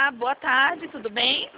Olá, boa tarde, tudo bem?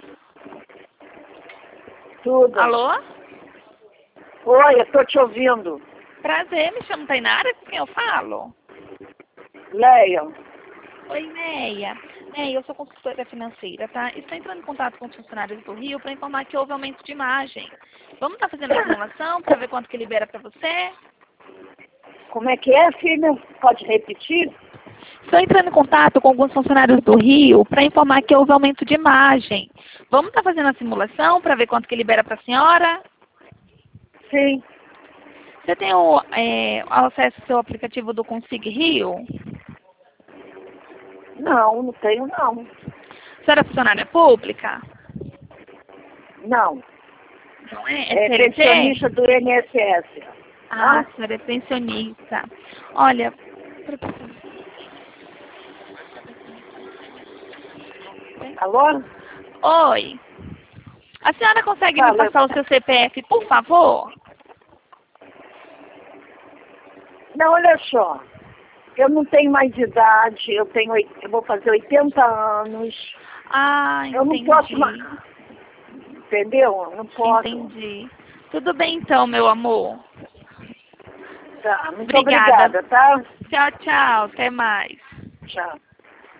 Tudo. Alô? Oi, eu tô te ouvindo. Prazer, me chamo Tainara, com quem eu falo? Leia. Oi, Neia. Neia, eu sou consultora financeira, tá? Estou entrando em contato com os funcionários do Rio para informar que houve aumento de imagem. Vamos estar fazendo a simulação para ver quanto que libera para você? Como é que é, filha? Pode repetir? Estou entrando em contato com alguns funcionários do Rio para informar que houve aumento de imagem. Vamos estar fazendo a simulação para ver quanto que libera para a senhora? Sim. Você tem o acesso ao seu aplicativo do Consig Rio? Não, não tenho não. A senhora é funcionária pública? Não. Não é? É CLT? pensionista do INSS. Ah, a senhora é pensionista. Olha, Alô? oi. A senhora consegue me Fala. passar o seu CPF, por favor? Não, olha só. Eu não tenho mais idade, eu vou fazer 80 anos. Ah, Eu não entendi. posso mais. Entendeu? Eu não posso. Entendi. Tudo bem então, meu amor. Tá, muito Obrigada. obrigada, tá? Tchau, tchau. Até mais. Tchau.